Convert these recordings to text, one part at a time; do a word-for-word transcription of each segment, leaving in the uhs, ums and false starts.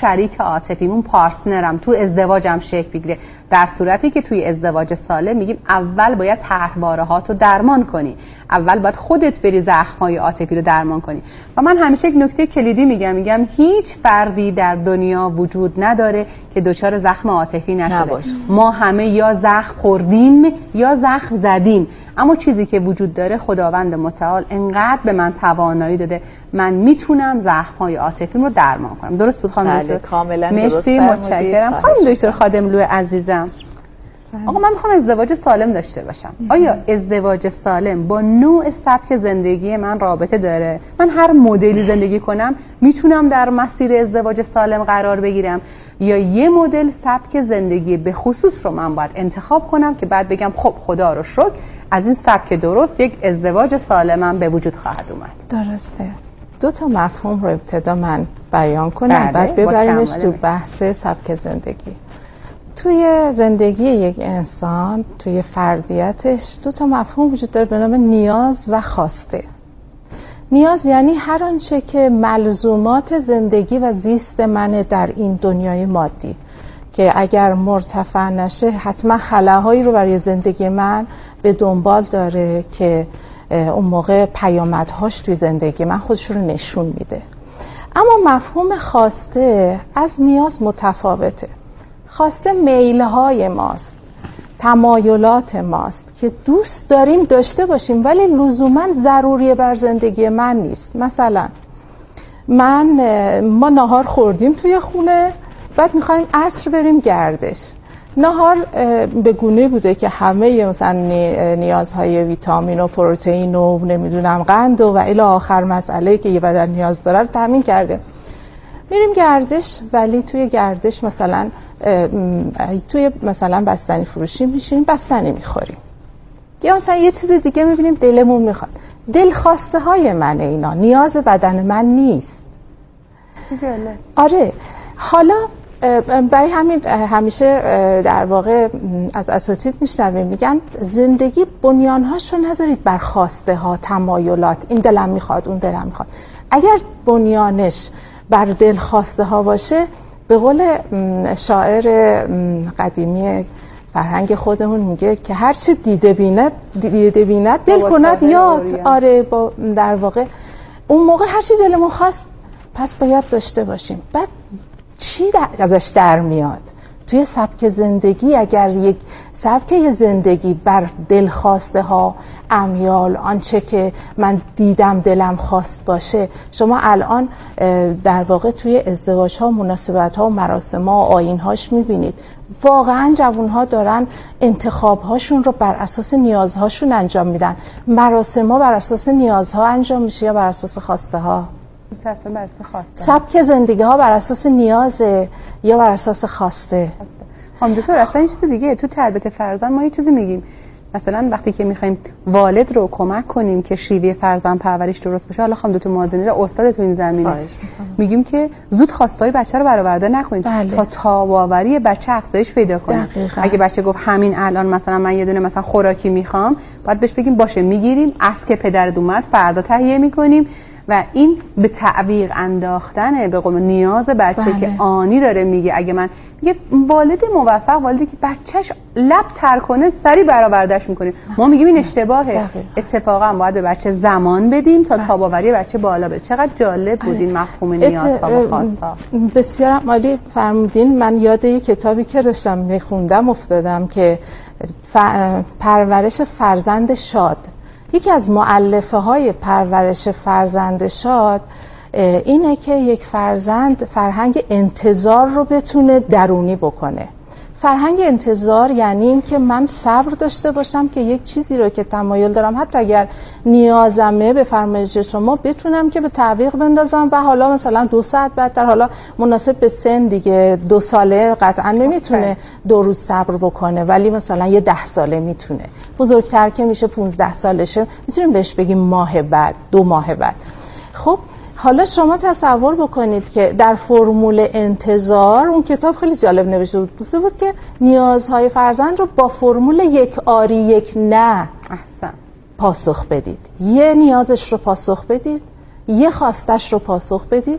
شریک عاطفیم، اون پارتنرم تو ازدواجم شکل بگیره. در صورتی که توی ازدواج سالم میگیم اول باید طرحواره هاتو درمان کنی، اول باید خودت بری زخم‌های عاطفی رو درمان کنی. و من همیشه یک نکته کلیدی میگم میگم هیچ فردی در دنیا وجود نداره که دچار زخم عاطفی نشده. نباش. ما همه یا زخم خوردیم یا زخم زدیم، اما چیزی که وجود داره خداوند متعال انقدر به من توانایی داده من میتونم زخم‌های عاطفیم رو درمان کنم. درست بود خانم دکتر؟ کاملا مرسی، متشکرم. خانم دکتر خادملو عزیزم، آقا من میخوام ازدواج سالم داشته باشم. آیا ازدواج سالم با نوع سبک زندگی من رابطه داره؟ من هر مدلی زندگی کنم میتونم در مسیر ازدواج سالم قرار بگیرم، یا یه مدل سبک زندگی به خصوص رو من باید انتخاب کنم که بعد بگم خب خدا رو شکر از این سبک درست یک ازدواج سالمم به وجود خواهد اومد؟ درسته. دو تا مفهوم رو ابتدا من بیان کنم، بله، بعد ببریمش تو بحث سبک زندگی. توی زندگی یک انسان، توی فردیتش دو تا مفهوم وجود داره به نام نیاز و خواسته. نیاز یعنی هر آنچه که ملزومات زندگی و زیست منه در این دنیای مادی که اگر مرتفع نشه حتما خلاهایی رو برای زندگی من به دنبال داره که اون موقع پیامدهاش توی زندگی من خودش رو نشون میده. اما مفهوم خواسته از نیاز متفاوته. خواسته میلهای ماست، تمایلات ماست که دوست داریم داشته باشیم ولی لزوما ضروری بر زندگی من نیست. مثلا من ما ناهار خوردیم توی خونه، بعد میخوایم عصر بریم گردش. ناهار به گونه بوده که همه مثلا نیازهای ویتامین و پروتئین و نمیدونم قند و الی آخر مسئله که یه بدن نیاز داره رو تامین کرده. میریم گردش، ولی توی گردش مثلا توی مثلا بستنی فروشی میشینیم بستنی میخوریم، یا مثلا یه چیز دیگه میبینیم دلمون میخواد. دل خواسته های منه اینا، نیاز بدن من نیست. جالب. آره. حالا برای همین همیشه در واقع از اساتید میشنویم میگن زندگی بنیانهاش رو نذارید بر خواسته ها، تمایلات، این دلم میخواد اون دلم میخواد. اگر بنیانش بر دل خواسته ها باشه، به قول شاعر قدیمی فرهنگ خودمون میگه که هر چی دیده بیند دیده بیند دل کند یاد. آره، با در واقع اون موقع هر چی دلمون خواست پس باید داشته باشیم. بعد چی ازش در میاد؟ توی سبک زندگی اگر یک سبک زندگی بر دل خواسته ها، امیال، آنچه که من دیدم دلم خواست باشه، شما الان در واقع توی ازدواج ها، مناسبت ها و مراسم ها و آیین هاش میبینید واقعا جوان ها دارن انتخاب هاشون رو بر اساس نیازهاشون انجام میدن. مراسم ها بر اساس نیازها انجام میشه یا بر اساس خواسته ها؟ بر اساس خواسته. سبک زندگی ها بر اساس نیازه یا بر اساس خواسته؟ خانم دکتر اصلا این چیز دیگه. تو تربیت فرزند ما یه چیزی میگیم، مثلا وقتی که میخوایم والد رو کمک کنیم که شیوه فرزند پرورش درست بشه، حالا خانم دکتر موازنی رو استاد تو این زمینه، میگیم که زود خواستای بچه رو برآورده نکنید. بله. تا تاباوری بچه افزایش پیدا کنه. دقیقا. اگه بچه گفت همین الان مثلا من یه دونه مثلا خوراکی میخوام، باید بهش بگیم باشه میگیریم، از که پدرت اومد فردا تهیه میکنیم. و این به تعویق انداختنه به قول نیاز بچه. بله. که آنی داره میگه. اگه من میگه والد موفق والدی که بچهش لب تر کنه سری برآوردهش میکنیم، ما میگیم این اشتباهه. دقیقا. اتفاقا باید به بچه زمان بدیم تا تاباوری بچه بالا بره. چقدر جالب بود این مفهوم نیازها و خواستها. بسیار عالی فرمودین. من یاد یک کتابی که داشتم میخوندم افتادم که پرورش فرزند شاد. یکی از مؤلفه های پرورش فرزند شاد اینه که یک فرزند فرهنگ انتظار رو بتونه درونی بکنه. فرهنگ انتظار یعنی این که من صبر داشته باشم که یک چیزی رو که تمایل دارم، حتی اگر نیازمه به فرمایش شما، بتونم که به تعویق بندازم و حالا مثلا دو ساعت بعد در حالا مناسب به سن دیگه، دو ساله قطعا نمیتونه دو روز صبر بکنه ولی مثلا یه ده ساله میتونه. بزرگتر که میشه پونزده سالشه میتونیم بهش بگیم ماه بعد، دو ماه بعد. خب حالا شما تصور بکنید که در فرمول انتظار اون کتاب خیلی جالب نوشته بود، گفته بود که نیازهای فرزند رو با فرمول یک آری یک نه احسن پاسخ بدید. یه نیازش رو پاسخ بدید، یه خواستش رو پاسخ بدید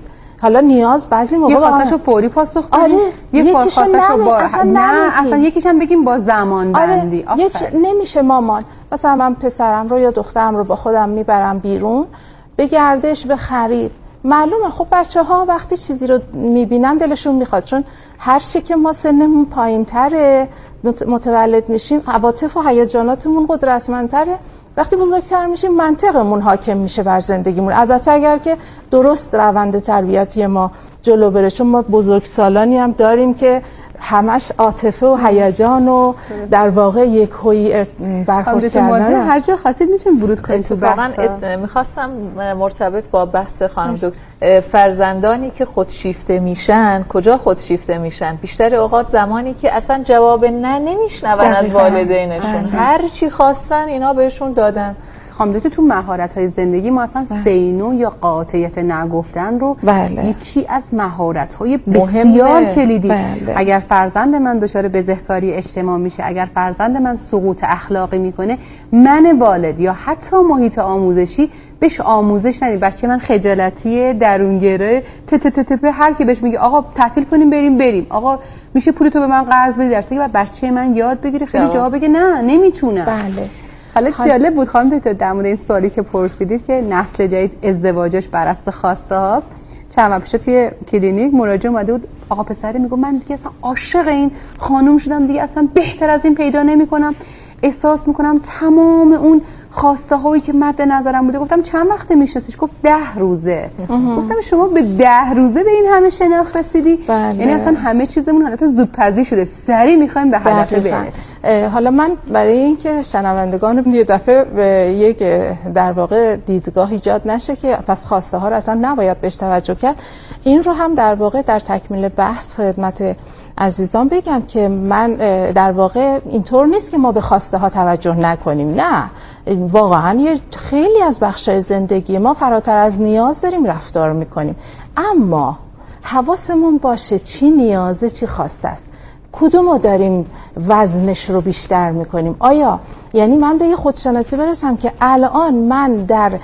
حالا نیاز بعضی موقع یه خواستشو فوری پاسخ بدیم، آره. یه خواستشو با اصلا نه اصلا یکیش هم بگیم با زمان بندی. آره. یک... نمیشه مامان مثلا من پسرم رو یا دخترم رو با خودم میبرم بیرون به گردش، به خرید. معلومه خب بچه ها وقتی چیزی رو میبینن دلشون میخواد، چون هر چی که ما سنمون پایین تره متولد میشیم عواطف و هیجاناتمون قدرتمندتره، وقتی بزرگتر میشیم منطقمون حاکم میشه بر زندگیمون. البته اگر که درست روند تربیتی ما جلو بره، چون ما بزرگسالانی هم داریم که همش عاطفه و هیجان و در واقع یک هوی برخورد کردن. هر جا خواستید میتونید ورود کنید تو بحث. واقعا میخواستم مرتبط با بحث خانم دکتر، فرزندانی که خودشیفته میشن کجا خودشیفته میشن؟ بیشتر اوقات زمانی که اصلا جواب نه نمیشنون از والدینشون، هر چی خواستن اینا بهشون دادن. خانم دکتر تو مهارت‌های زندگی ما اصلا سینو یا قاطعیت نگفتن رو بله. یکی از مهارت‌های بسیار کلیدی. بله. اگر فرزند من دچار بزهکاری اجتماعی میشه، اگر فرزند من سقوط اخلاقی میکنه، من والد یا حتی محیط آموزشی بهش آموزش ندیم. بچه من خجالتیه، درونگره، ت ت ت ت هر کی بهش میگه آقا تعطیل کنیم بریم بریم، آقا میشه پول تو به من قرض بدی، درسته که بچه من یاد بگیره خیلی جواب بگه نه نمیتونم. بله. حالا جالب بود خانم دکتر در مورد این سوالی که پرسیدید که نسل جدید ازدواجش بر اساس خواسته هاست. چند وقت پیش توی کلینیک مراجعه اومده بود، آقا پسری میگه من دیگه اصلا عاشق این خانم شدم، دیگه اصلا بهتر از این پیدا نمی‌کنم، احساس می‌کنم تمام اون خواسته هایی که مد نظرم بوده. گفتم چند وقته میشناسیش؟ گفت ده روزه. گفتم شما به ده روزه به این همه شناخت رسیدی؟ بله. یعنی اصلا همه چیزمون حالت زودپزی شده، سریع میخوایم به هدف برسیم. حالا من برای اینکه شنوندگان یه دفعه به یک در واقع دیدگاه ایجاد نشه که پس خواسته ها رو اصلا نباید بهش توجه کرد، این رو هم در واقع در تکمیل بحث خدمت عزیزان بگم که من در واقع اینطور نیست که ما به خواسته ها توجه نکنیم، نه، واقعا یه خیلی از بخشای زندگی ما فراتر از نیاز داریم رفتار میکنیم، اما حواسمون باشه چی نیازه چی خواسته است، کدومو داریم وزنش رو بیشتر میکنیم. آیا یعنی من به یه خودشناسی برسم که الان من در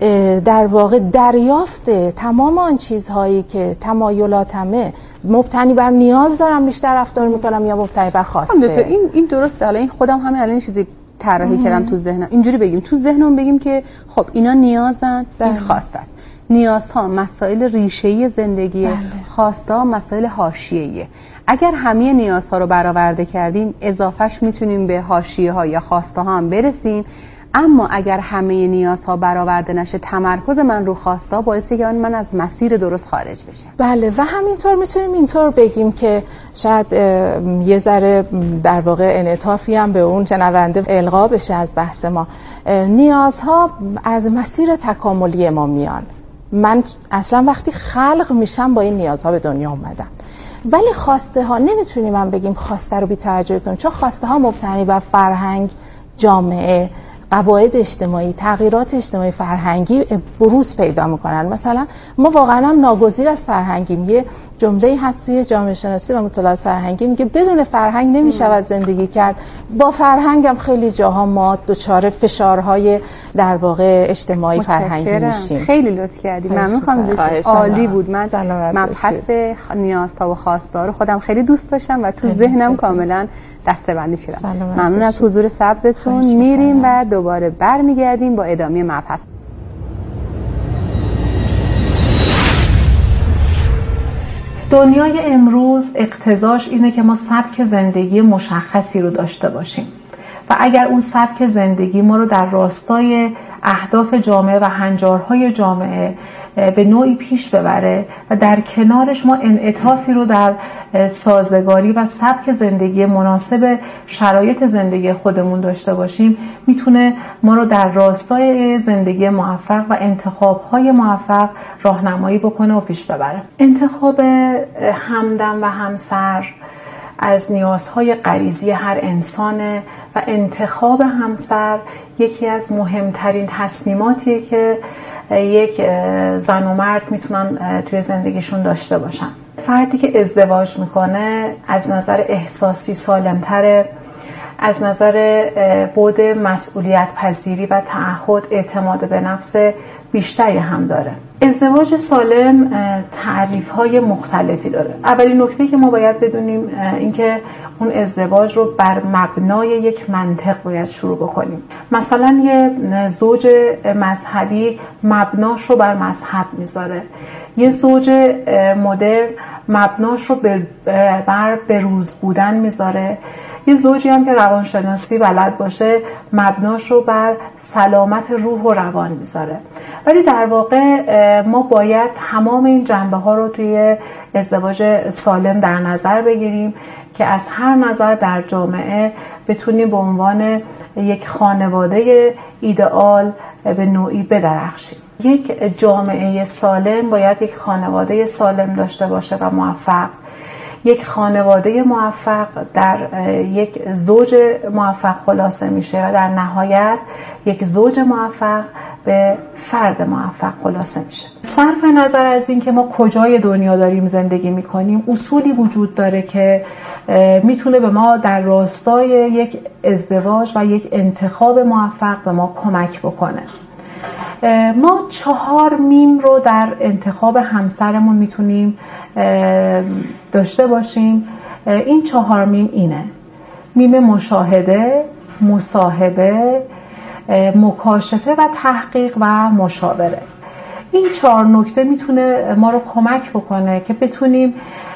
در واقع دریافت تمام آن چیزهایی که تمایلاتمه مبتنی بر نیاز دارم بیشتر رفتار میکنم یا مبتنی بر خواسته؟ این این درسته. حالا این خودم همه الان چیزی طراحی کردم تو ذهنم، اینجوری بگیم تو ذهنم بگیم که خب اینا نیازن، این خواسته است. نیازها مسائل ریشه‌ای زندگیه، خواسته ها مسائل حاشیه‌ایه. اگر همه نیازها رو برآورده کردیم اضافهش میتونیم به حاشیه ها یا خواسته ها هم برسیم، اما اگر همه نیازها برآورده نشه تمرکز من رو خواسته ها باعث میشه که من از مسیر درست خارج بشم. بله و همینطور میتونیم اینطور بگیم که شاید یه ذره در واقع انعطافی هم به اون شنونده القا بشه از بحث ما. نیازها از مسیر تکاملی ما میان. من اصلا وقتی خلق میشم با این نیازها به دنیا اومدم، ولی خواسته ها نمیتونیم من بگیم خواسته رو بی توجه کنیم، چون خواسته ها مبتنی بر فرهنگ، جامعه، قواعد اجتماعی، تغییرات اجتماعی فرهنگی بروز پیدا میکنن. مثلا ما واقعا هم ناگزیر از فرهنگیم. یه جمله‌ای هست توی جامعه شناسی و مطالعات فرهنگی میگه بدون فرهنگ نمیشه از زندگی کرد. با فرهنگ هم خیلی جاها ما دچار فشارهای در واقع اجتماعی فرهنگی میشیم. خیلی لطف کردید. ممنون خانم دکتر. عالی بود. من مبحث نیازها و خواسته رو خودم خیلی دوست داشتم و تو ذهنم کاملا دسته‌بندی کردم. ممنون از حضور سبزتون. میریم و دوباره برمیگردیم با ادامه مبحث. دنیای امروز اقتضاش اینه که ما سبک زندگی مشخصی رو داشته باشیم و اگر اون سبک زندگی ما رو در راستای اهداف جامعه و هنجارهای جامعه به نوعی پیش ببره و در کنارش ما انعطافی رو در سازگاری و سبک زندگی مناسب شرایط زندگی خودمون داشته باشیم، میتونه ما رو در راستای زندگی موفق و انتخاب‌های موفق راهنمایی بکنه و پیش ببره. انتخاب همدم و همسر از نیازهای غریزی هر انسانه و انتخاب همسر یکی از مهمترین تصمیماتیه که یک زن و مرد میتونن توی زندگیشون داشته باشن. فردی که ازدواج میکنه از نظر احساسی سالمتره، از نظر بعد مسئولیت پذیری و تعهد اعتماد به نفس بیشتری هم داره. ازدواج سالم تعریف‌های مختلفی داره. اولین نکته که ما باید بدونیم اینکه اون ازدواج رو بر مبنای یک منطق باید شروع بکنیم. مثلا یه زوج مذهبی مبناش رو بر مذهب میذاره، یه زوج مدرن مبناش رو بر بروز بودن میذاره، یه زوجی هم که روانشناسی بلد باشه مبناش رو بر سلامت روح و روان میذاره. ولی در واقع ما باید تمام این جنبه ها رو توی ازدواج سالم در نظر بگیریم که از هر نظر در جامعه بتونیم به عنوان یک خانواده ایدئال به نوعی بدرخشیم. یک جامعه سالم باید یک خانواده سالم داشته باشه و موفق. یک خانواده موفق در یک زوج موفق خلاصه میشه و در نهایت یک زوج موفق به فرد موفق خلاصه میشه. صرف نظر از این که ما کجای دنیا داریم زندگی میکنیم، اصولی وجود داره که میتونه به ما در راستای یک ازدواج و یک انتخاب موفق به ما کمک بکنه. ما چهار میم رو در انتخاب همسرمون میتونیم داشته باشیم. این چهار میم اینه: میم مشاهده، مصاحبه، مکاشفه و تحقیق و مشاوره. این چهار نکته میتونه ما رو کمک بکنه که بتونیم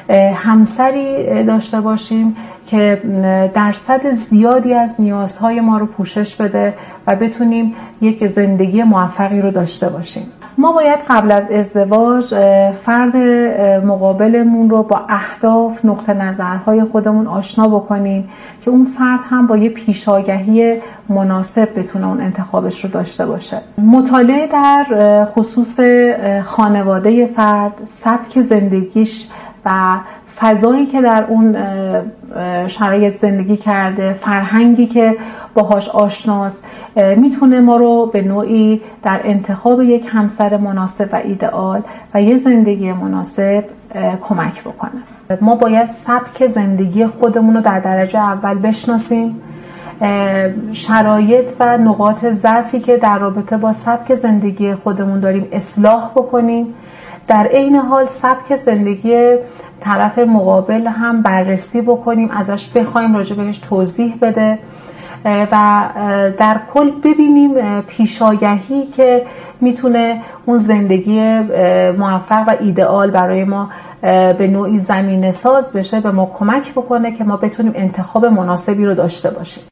همسری داشته باشیم که درصد زیادی از نیازهای ما رو پوشش بده و بتونیم یک زندگی موفقی رو داشته باشیم. ما باید قبل از ازدواج فرد مقابلمون رو با اهداف، نقطه نظرهای خودمون آشنا بکنیم که اون فرد هم با یه پیشاگهی مناسب بتونه اون انتخابش رو داشته باشه. مطالعه در خصوص خانواده فرد، سبک زندگیش و فضایی که در اون شرایط زندگی کرده، فرهنگی که باهاش آشناست، میتونه ما رو به نوعی در انتخاب یک همسر مناسب و ایدئال و یه زندگی مناسب کمک بکنه. ما باید سبک زندگی خودمون رو در درجه اول بشناسیم، شرایط و نقاط ضعفی که در رابطه با سبک زندگی خودمون داریم اصلاح بکنیم. در عین حال سبک زندگی طرف مقابل هم بررسی بکنیم، ازش بخوایم راجع بهش توضیح بده و در کل ببینیم پیشاگهی که میتونه اون زندگی موفق و ایدئال برای ما به نوعی زمینه ساز بشه، به ما کمک بکنه که ما بتونیم انتخاب مناسبی رو داشته باشیم.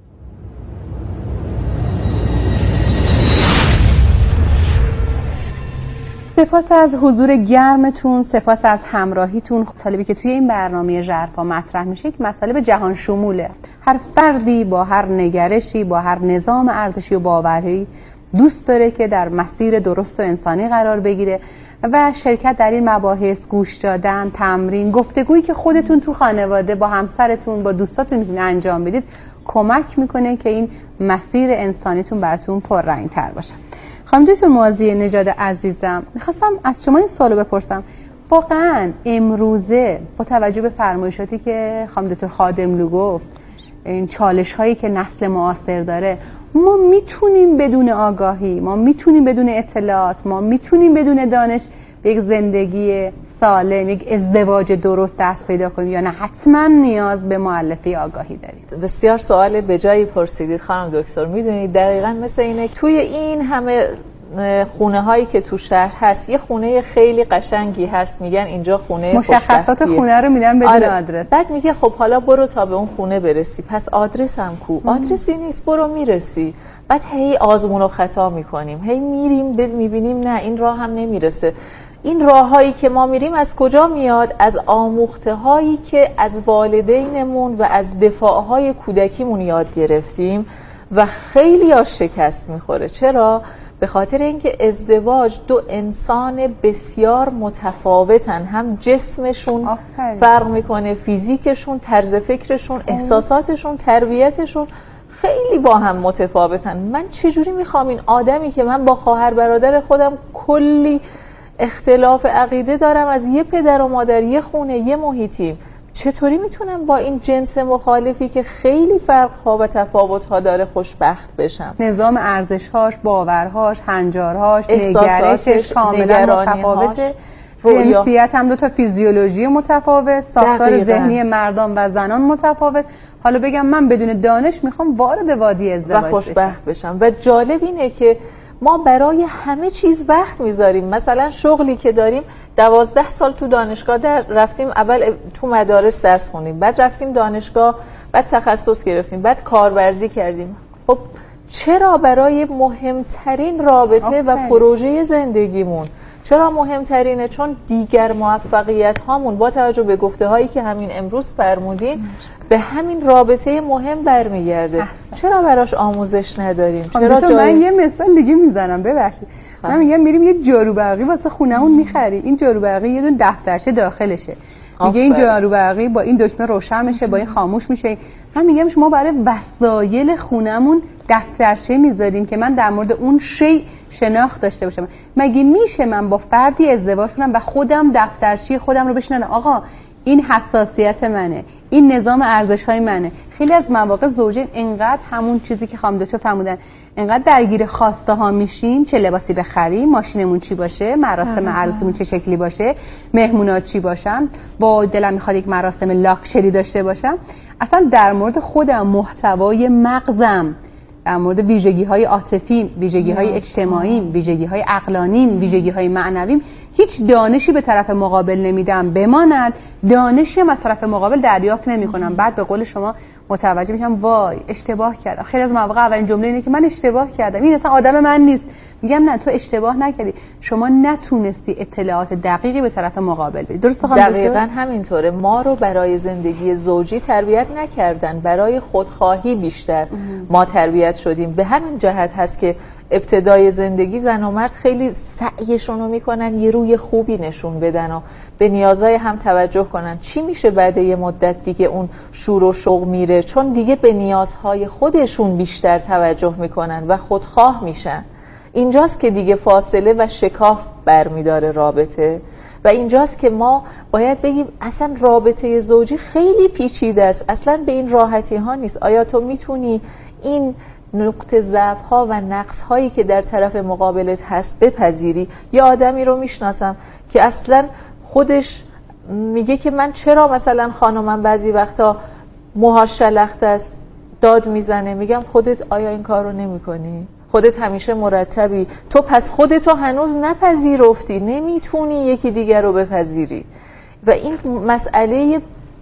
سپاس از حضور گرمتون، سپاس از همراهیتون. مطالبی که توی این برنامه ژرفا مطرح میشه یک مطالب جهان شموله. هر فردی با هر نگرشی، با هر نظام ارزشی و باوری دوست داره که در مسیر درست و انسانی قرار بگیره و شرکت در این مباحث، گوش دادن، تمرین، گفتگویی که خودتون تو خانواده با همسرتون، با دوستاتون میتونید انجام بدید کمک میکنه که این مسیر انسانیتون براتون پررنگ‌تر باشه. خانم دکتر معاذی نژاد عزیزم، میخواستم از شما این سوالو بپرسم. واقعا امروزه با توجه به فرمایشاتی که خانم دکتر خادملو گفت، این چالش هایی که نسل معاصر داره، ما میتونیم بدون آگاهی، ما میتونیم بدون اطلاعات، ما میتونیم بدون دانش به یک زندگی سالم، یک ازدواج درست دست پیدا کنیم یا نه حتما نیاز به مؤلفه آگاهی دارید؟ بسیار سوال به جایی پرسیدید خانم دکتر. میدونید دقیقاً مثل اینه توی این همه خونه هایی که تو شهر هست یه خونه خیلی قشنگی هست، میگن اینجا خونه مشخصات خونه رو میدن بدون آره. آدرس. بعد میگه خب حالا برو تا به اون خونه برسی. پس آدرس هم کو؟ آدرسی نیست، برو میرسی. بعد هی آزمون و خطا میکنیم، هی میریم میبینیم نه این راه هم نمیرسه. این راههایی که ما میریم از کجا میاد؟ از آموخته هایی که از والدینمون و از دفاعهای کودکیمون یاد گرفتیم و خیلی ها شکست میخوره. چرا؟ به خاطر اینکه ازدواج دو انسان بسیار متفاوتن، هم جسمشون آفرین. فرق میکنه، فیزیکشون، طرز فکرشون، احساساتشون، تربیتشون خیلی با هم متفاوتن. من چجوری میخوام این آدمی که من با خواهر برادر خودم کلی اختلاف عقیده دارم، از یه پدر و مادر، یه خونه، یه محیطیم، چطوری میتونم با این جنس مخالفی که خیلی فرق‌ها و تفاوت‌ها داره خوشبخت بشم؟ نظام ارزش‌هاش، باورهاش، هنجارهاش، نگرشش کاملا متفاوته. جنسیت هم دو تا فیزیولوژی متفاوت، ساختار ذهنی مردان و زنان متفاوت. حالا بگم من بدون دانش میخوام وارد وادی ازدواج و خوشبخت بشم. و جالب اینه که ما برای همه چیز وقت میذاریم. مثلا شغلی که داریم، دوازده سال تو دانشگاه در رفتیم، اول تو مدارس درس خوندیم، بعد رفتیم دانشگاه، بعد تخصص گرفتیم، بعد کارورزی کردیم. خب چرا برای مهمترین رابطه آفره. و پروژه زندگیمون چرا مهمترینه؟ چون دیگر موفقیت هامون با توجه به گفته هایی که همین امروز فرمودین به همین رابطه مهم برمیگرده. احسن. چرا براش آموزش نداریم؟ چرا جای... من یه مثال دیگه میزنم، ببخشید. من میگم میریم یه جارو برقی واسه خونمون میخریم. این جارو برقی یه دونه دفترچه داخلشه. میگه این جارو برقی با این دکمه روشن میشه، با این خاموش میشه. من میگم شما برای وسایل خونمون دفترچه میذارین که من در مورد اون شی شناخت داشته باشم. مگه میشه من با فردی ازدواج کنم و خودم دفترچه خودم رو بشناسم؟ آقا این حساسیت منه، این نظام ارزش‌های منه. خیلی از مواقع زوجین انقدر همون چیزی که خانم دکتر فرمودن، انقدر درگیر خواسته ها میشیم، چه لباسی بخریم، ماشینمون چی باشه، مراسم عروسیمون چه شکلی باشه، مهمونا چی باشن، با دلم میخواد یک مراسم لاکچری داشته باشم. اصلا در مورد خودم، محتوای مغزم، در مورد ویژگی‌های عاطفی، ویژگی‌های اجتماعی، ویژگی‌های عقلانی، ویژگی‌های معنوی، هیچ دانشی به طرف مقابل نمیدم بماند، دانشی هم از طرف مقابل دریافت نمی‌کنم. بعد به قول شما متوجه میشم وای اشتباه کردم. خیلی از مواقع اولین جمله اینه که من اشتباه کردم، این اصلا آدم من نیست. میگم نه، تو اشتباه نکردی، شما نتونستی اطلاعات دقیقی به طرف مقابل بدی. درسته خانم؟ دقیقاً همینطوره. ما رو برای زندگی زوجی تربیت نکردن، برای خودخواهی بیشتر ما تربیت شدیم. به همین جهت هست که ابتدای زندگی زن و مرد خیلی سعیشون رو میکنن یه روی خوبی نشون بدن و به نیازهای هم توجه کنن. چی میشه بعد یه مدت دیگه اون شور و شوق میره؟ چون دیگه به نیازهای خودشون بیشتر توجه میکنن و خودخواه میشن. اینجاست که دیگه فاصله و شکاف برمیداره رابطه و اینجاست که ما باید بگیم اصلا رابطه زوجی خیلی پیچیده است، اصلا به این راحتی ها نیست. آیا تو میتونی این نقطه ضعف ها و نقص هایی که در طرف مقابلت هست بپذیری؟ یه آدمی رو میشناسم که اصلا خودش میگه که من چرا مثلا خانمم بعضی وقتا موهاش شلخته است، داد میزنه. میگم خودت آیا این کار رو نمی کنی؟ خودت همیشه مرتبی، تو پس خودتو هنوز نپذیرفتی، نمیتونی یکی دیگر رو بپذیری. و این مسئله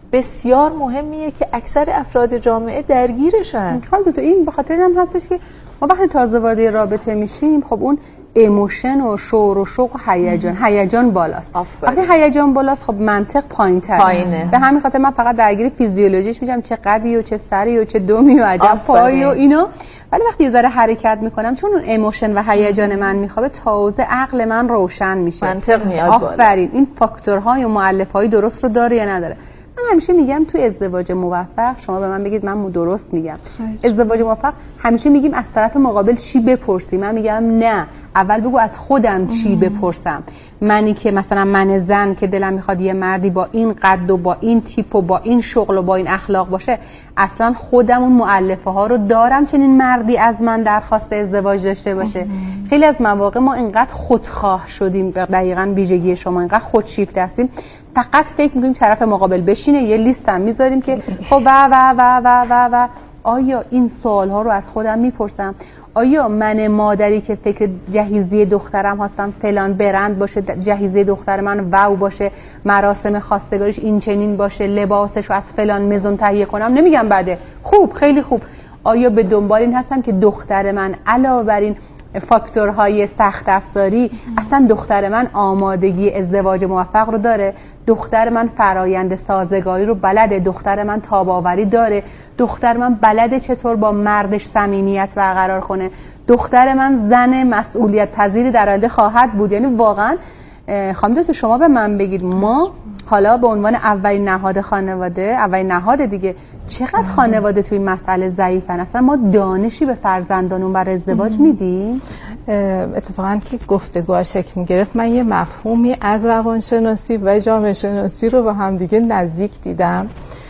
بسیار مهمیه که اکثر افراد جامعه درگیرشن. البته این به خاطر هم هستش که ما وقتی تازه وارد رابطه میشیم، خب اون ایموشن و شور و شوق و هیجان هیجان بالاست. وقتی هیجان بالاست خب منطق پایین‌تره. پایینه. به همین خاطر من فقط درگیر فیزیولوژیش میشم، چه قدی و چه سری و چه دمی و عجب پایی و اینا. ولی وقتی یه ذره حرکت میکنم، چون اون ایموشن و هیجان من میخوابه، تازه عقل من روشن میشه، منطق میاد بالا. آفرین، این فاکتورهای و مؤلفه‌های درست رو داره یا نداره. من همیشه میگم تو ازدواج موفق، شما به من بگید من درست میگم، ازدواج موفق همیشه میگیم از طرف مقابل چی بپرسی. من میگم نه، اول بگو از خودم چی بپرسم. منی که مثلا من زن که دلم میخواد یه مردی با این قد و با این تیپ و با این شغل و با این اخلاق باشه، اصلا خودم اون مؤلفه ها رو دارم چنین مردی از من درخواست ازدواج داشته باشه. خیلی از مواقع ما اینقدر خودخواه شدیم، دقیقاً ویژگی شما، اینقدر خودشیفته هستیم، فقط فکر میکنیم طرف مقابل بشینه، یه لیست هم میذاریم که خب و و و و و و آیا این سوال ها رو از خودم میپرسم؟ آیا من مادری که فکر جهیزی دخترم هستم فلان برند باشه، جهیزی دختر من واو باشه، مراسم خواستگاریش این چنین باشه، لباسش رو از فلان مزون تهیه کنم؟ نمیگم بده، خوب، خیلی خوب. آیا به دنبال این هستم که دختر من علاوه بر این فاکتورهای سخت افزاری، اصلا دختر من آمادگی ازدواج موفق رو داره، دختر من فرایند سازگاری رو بلده، دختر من تاباوری داره، دختر من بلده چطور با مردش صمیمیت برقرار کنه، دختر من زن مسئولیت پذیری در آینده خواهد بود. یعنی واقعا خانم دکتر شما به من بگید، ما حالا به عنوان اولین نهاد خانواده، اولین نهاد دیگه، چقدر خانواده توی مسئله ضعیفن؟ اصلا ما دانشی به فرزندانون برای ازدواج میدیم؟ اتفاقا که گفتگوها شکل میگرفت، من یه مفهومی از روانشناسی و جامعه شناسی رو با هم دیگه نزدیک دیدم،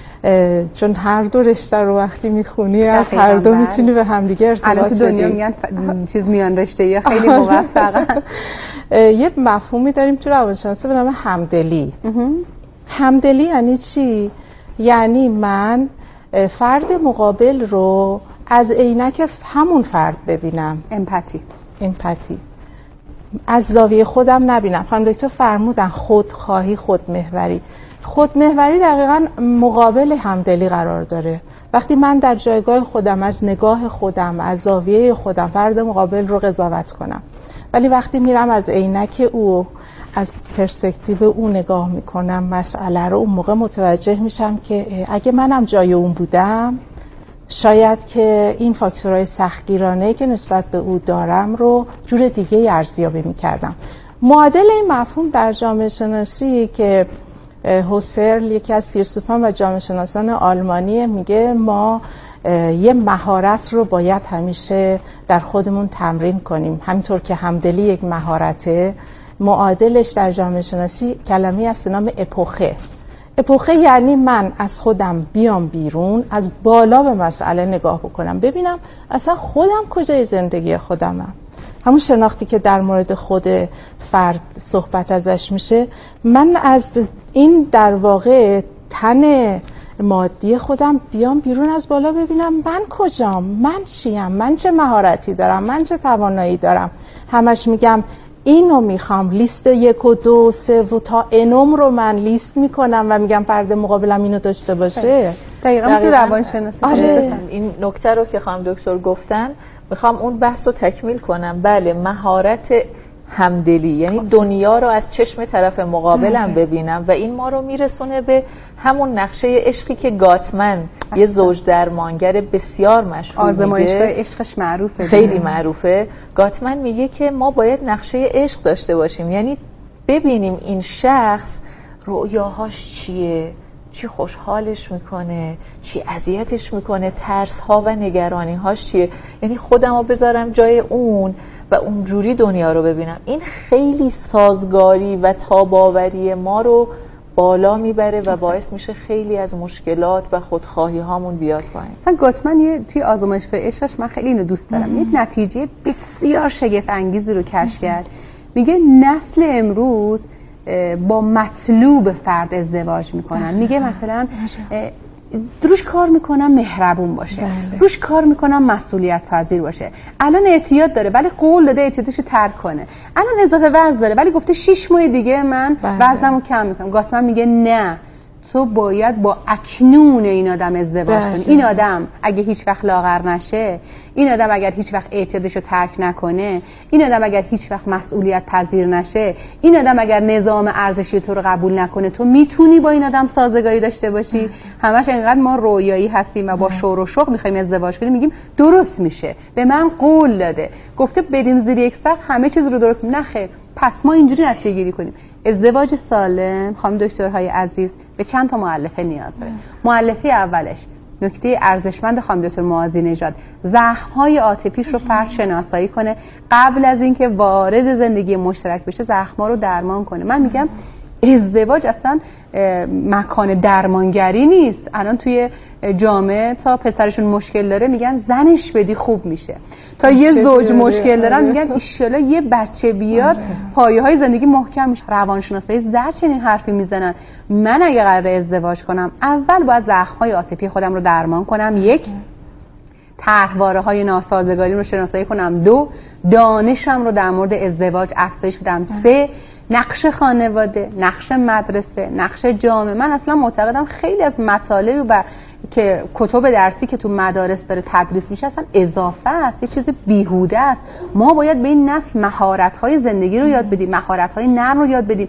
چون هر دو رشته رو وقتی میخونی از هر دو میتونی به هم دیگه ارتباط بدی. الان تو دنیا میگن ف... چیز میان رشته یا خیلی موفقن. یه مفهومی داریم تو روانشناسی به نام همدلی. همدلی یعنی چی؟ یعنی من فرد مقابل رو از عینک همون فرد ببینم. امپاتی. امپاتی. از زاویه خودم نبینم. خانم دکتر فرمودن خودخواهی، خودمحوری. خودمحوری دقیقاً مقابل همدلی قرار داره. وقتی من در جایگاه خودم، از نگاه خودم، از زاویه خودم فرد مقابل رو قضاوت کنم، ولی وقتی میرم از عینک او، از پرسپکتیو او نگاه میکنم مسئله رو، اون موقع متوجه میشم که اگه منم جای اون بودم شاید که این فاکتورهای سختگیرانه که نسبت به او دارم رو جور دیگه ارزیابی میکردم. معادل این مفهوم در جامعه شناسی که هوسرل یکی از فیلسوفان و جامعه شناسان آلمانی میگه ما یه مهارت رو باید همیشه در خودمون تمرین کنیم، همینطور که همدلی یک مهارته. معادلش در جامعه شناسی کلمه‌ای است به نام اپوخه. اپوخه یعنی من از خودم بیام بیرون، از بالا به مسئله نگاه بکنم، ببینم اصلا خودم کجای زندگی خودمم. همون شناختی که در مورد خود فرد صحبت ازش میشه، من از این در واقع تن مادی خودم بیام بیرون، از بالا ببینم من کجام، من چیم، من چه مهارتی دارم، من چه توانایی دارم. همش میگم اینو میخوام، لیست یک و دو سه و تا انوم رو من لیست میکنم و میگم فرد مقابلم اینو داشته باشه. دقیقاً تو روانشناسی. آره. این نکته رو که خانم دکتر گفتن میخوام اون بحث رو تکمیل کنم. بله، مهارت همدلی یعنی دنیا رو از چشم طرف مقابلم ببینم و این ما رو میرسونه به همون نقشه عشقی که گاتمن یه زوج درمانگر بسیار مشهور میگه، آزمایشگاه عشقش معروفه، خیلی معروفه. گاتمن میگه که ما باید نقشه عشق داشته باشیم، یعنی ببینیم این شخص رؤیاهاش چیه، چی خوشحالش میکنه، چی اذیتش میکنه، ترس ها و نگرانی هاش چیه، یعنی خودم رو بذارم جای اون و اونجوری دنیا رو ببینم. این خیلی سازگاری و تاباوری ما رو بالا میبره و باعث میشه خیلی از مشکلات و خودخواهی هامون بیاد پایین. مثلا گاتمن یه توی آزمایشگاه عشقش، من خیلی اینو دوست دارم، یک نتیجه بسیار شگفت انگیزی رو کشف کرد. میگه نسل امروز با مطلوب فرد ازدواج میکنن. میگه مثلا روش کار میکنم مهربون باشه، بله. روش کار میکنم مسئولیت پذیر باشه. الان اعتیاد داره ولی قول داده اعتیادشو ترک کنه. الان اضافه وزن داره ولی گفته شش ماه دیگه من بله. وزنمو کم میکنم. گاتمن میگه نه، تو باید با اکنون این آدم ازدواج بله. کنی. این آدم اگه هیچ وقت لاغر نشه، این آدم اگر هیچ وقت اعتیادشو ترک نکنه، این آدم اگر هیچ وقت مسئولیت پذیر نشه، این آدم اگر نظام ارزشی تو رو قبول نکنه، تو میتونی با این آدم سازگاری داشته باشی. همش اینقدر ما رویایی هستیم و با شور و شوق میخوایم ازدواج کنیم، میگیم درست میشه، به من قول داده، گفته بریم زیر یک سقف همه چیز رو درست میکنه. نه خیر، پس ما اینجوری نتیجه گیری کنیم. ازدواج سالم خانم دکترهای عزیز به چند تا مؤلفه نیاز داره. مؤلفه اولش نکته ارزشمند خانم دکتر معاذی نژاد، زخم‌های عاطفیش رو فرد شناسایی کنه قبل از اینکه وارد زندگی مشترک بشه، زخم‌ها رو درمان کنه. من میگم ازدواج اصلا مکان درمانگری نیست. الان توی جامعه تا پسرشون مشکل داره میگن زنش بدی خوب میشه، تا یه زوج مشکل دارن میگن ایشالا یه بچه بیاد پایه های زندگی محکم میشه. روانشناسای زرد چنین حرفی میزنن. من اگه قراره ازدواج کنم اول باید زخم‌های عاطفی خودم رو درمان کنم، یک، طرحواره های ناسازگاری رو شناسایی کنم، دو، دانشم رو در مورد ازدواج افزایش بدم، سه، نقش خانواده، نقش مدرسه، نقش جامعه. من اصلا معتقدم خیلی از مطالب و که کتب درسی که تو مدارس داره تدریس میشه اصلا اضافه است، یه چیز بیهوده است. ما باید به این نسل مهارت‌های زندگی رو یاد بدیم، مهارت‌های نرم رو یاد بدیم.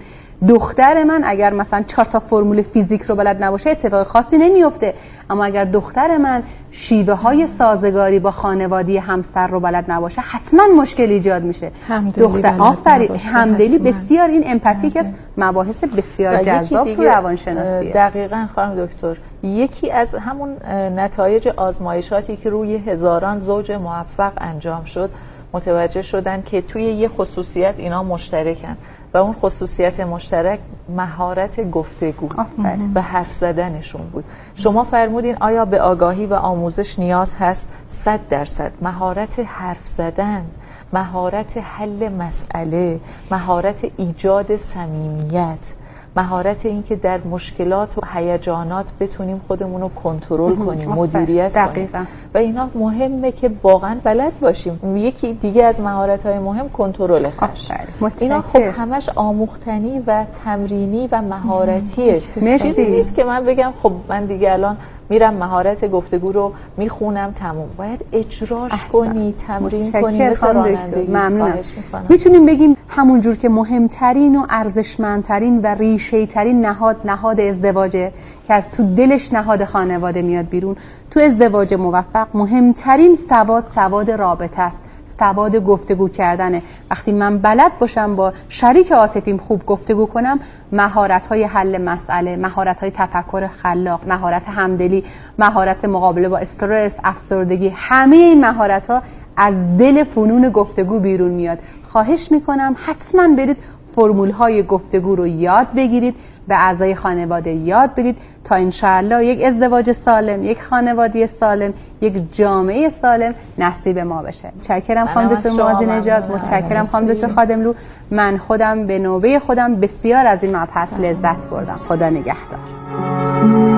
دختر من اگر مثلا چهار تا فرمول فیزیک رو بلد نباشه اتفاق خاصی نمیفته، اما اگر دختر من شیوه های سازگاری با خانوادی همسر رو بلد نباشه حتما مشکل ایجاد میشه. دختر آفرین همدلی بسیار این امپاتیک است، مباحث بسیار جذاب تو روانشناسیه. دقیقاً خانم دکتر، یکی از همون نتایج آزمایشاتی که روی هزاران زوج موفق انجام شد متوجه شدن که توی یه خصوصیت اینا مشترکن و اون خصوصیت مشترک مهارت گفتگو و حرف زدنشون بود. شما فرمودین آیا به آگاهی و آموزش نیاز هست؟ صد درصد. مهارت حرف زدن، مهارت حل مسئله، مهارت ایجاد صمیمیت، مهارت این که در مشکلات و هیجانات بتونیم خودمون رو کنترل کنیم، مدیریت کنیم و اینا مهمه که واقعا بلد باشیم. یکی دیگه از مهارت‌های مهم کنترل خشم. اینا خب همش آموختنی و تمرینی و مهارتیه. چیزی نیست که من بگم خب من دیگه الان میرم مهارت گفتگو رو میخونم تموم. باید اجراش احسن. کنی، تمرین کنی، مثل رانندگی. ممنونم. میتونیم بگیم همون جور که مهمترین و ارزشمندترین و ریشه ترین نهاد نهاد ازدواجه که از تو دلش نهاد خانواده میاد بیرون، تو ازدواج موفق مهمترین سواد سواد رابطه است، سواد گفتگو کردنه. وقتی من بلد باشم با شریک عاطفیم خوب گفتگو کنم، مهارت‌های حل مسئله، مهارت‌های تفکر خلاق، مهارت همدلی، مهارت مقابله با استرس، افسردگی، همه این مهارت‌ها از دل فنون گفتگو بیرون میاد. خواهش میکنم حتما برید فرمول‌های گفتگو رو یاد بگیرید، به اعضای خانواده یاد بدید تا انشاءالله یک ازدواج سالم، یک خانواده سالم، یک جامعه سالم نصیب ما بشه. متشکرم خانم دکتر موازی نژاد، متشکرم خانم دکتر خادملو. من خودم به نوبه خودم بسیار از این مبحث لذت بردم. خدا نگهدار.